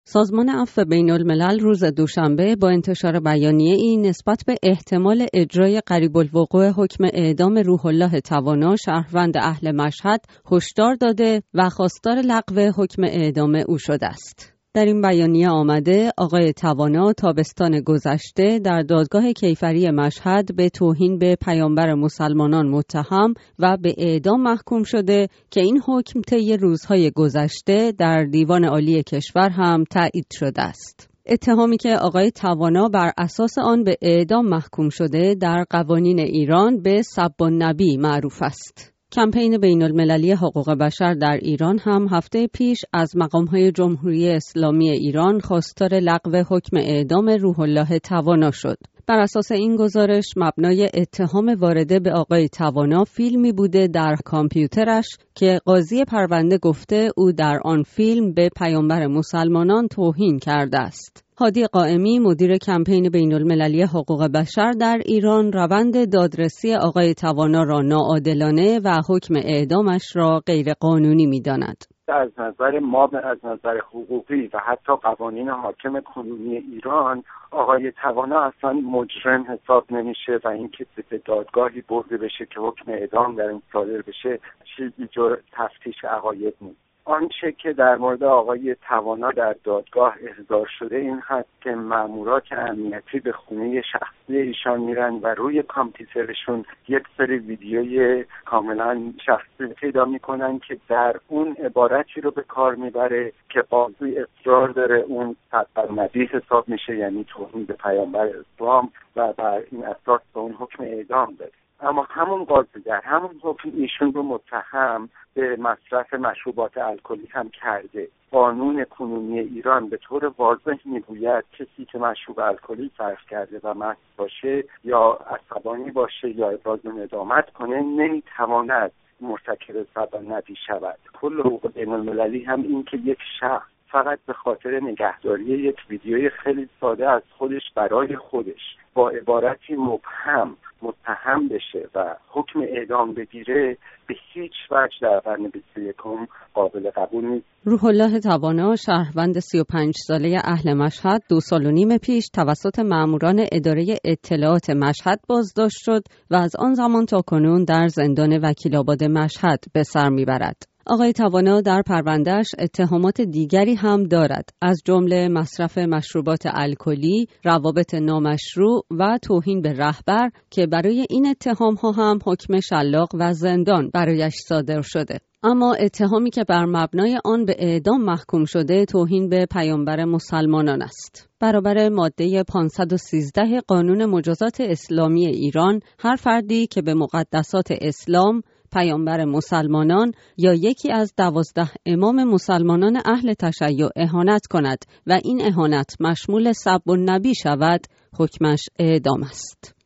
سازمان عفو بین‌الملل روز دوشنبه با انتشار بیانیه‌ای نسبت به احتمال اجرای قریب الوقوع حکم اعدام روح الله توانا شهروند اهل مشهد هشدار داده و خواستار لغو حکم اعدام او شده است. در این بیانیه آمده آقای توانا تابستان گذشته در دادگاه کیفری مشهد به توهین به پیامبر مسلمانان متهم و به اعدام محکوم شده که این حکم طی روزهای گذشته در دیوان عالی کشور هم تایید شده است. اتهامی که آقای توانا بر اساس آن به اعدام محکوم شده در قوانین ایران به سب النبی معروف است. کمپین بین‌المللی حقوق بشر در ایران هم هفته پیش از مقام‌های جمهوری اسلامی ایران خواستار لغو حکم اعدام روح الله توانا شد. بر اساس این گزارش مبنای اتهام وارده به آقای توانا فیلمی بوده در کامپیوترش که قاضی پرونده گفته او در آن فیلم به پیامبر مسلمانان توهین کرده است. هادی قائمی مدیر کمپین بین‌المللی حقوق بشر در ایران روند دادرسی آقای توانا را ناعادلانه و حکم اعدامش را غیر قانونی می‌داند. از نظر ما از نظر حقوقی و حتی قوانین حاکم کنونی ایران آقای توانا اصلا مجرم حساب نمیشه و اینکه به دادگاهی برده بشه که حکم اعدام در این صادر بشه چیزی جز تفتیش عقاید نیست. آنچه که در مورد آقای توانا در دادگاه احضار شده این هست که مامورات امنیتی به خونه شخصی ایشان میرن و روی کامپیوترشون یک سری ویدیوی کاملا شخصی پیدا میکنن که در اون عبارتی رو به کار میبره که قاضی اصرار داره اون سب حساب میشه، یعنی توهین به پیامبر اسلام و بر این اساس به اون حکم اعدام داره. اما همون قاضی در همون حکم ایشون رو متهم به مصرف مشروبات الکلی هم کرده. قانون کنونی ایران به طور واضح میگوید کسی که مشروب الکلی صرف کرده و مست باشه یا عصبانی باشه یا ابراز ندامت کنه نمیتواند مرتکب سب-النبی شود. کل حقوق بین‌المللی هم این که یک شخص فقط به خاطر نگهداری یک ویدیوی خیلی ساده از خودش برای خودش با عبارتی مبهم متهم بشه و حکم اعدام بگیره به هیچ وجه در قرن 21 قابل قبول نیست. روح الله توانا شهروند 35 ساله اهل مشهد 2.5 سال پیش توسط ماموران اداره اطلاعات مشهد بازداشت شد و از آن زمان تا کنون در زندان وکیل‌آباد مشهد به سر میبرد. آقای توانا در پروندهش اتهامات دیگری هم دارد، از جمله مصرف مشروبات الکلی، روابط نامشروع و توهین به رهبر که برای این اتهام‌ها هم حکم شلاق و زندان برایش صادر شده. اما اتهامی که بر مبنای آن به اعدام محکوم شده توهین به پیامبر مسلمانان است. برابر ماده 513 قانون مجازات اسلامی ایران، هر فردی که به مقدسات اسلام، پیامبر مسلمانان یا یکی از 12 امام مسلمانان اهل تشیع اهانت کند و این اهانت مشمول سب النبی شود، حکمش اعدام است.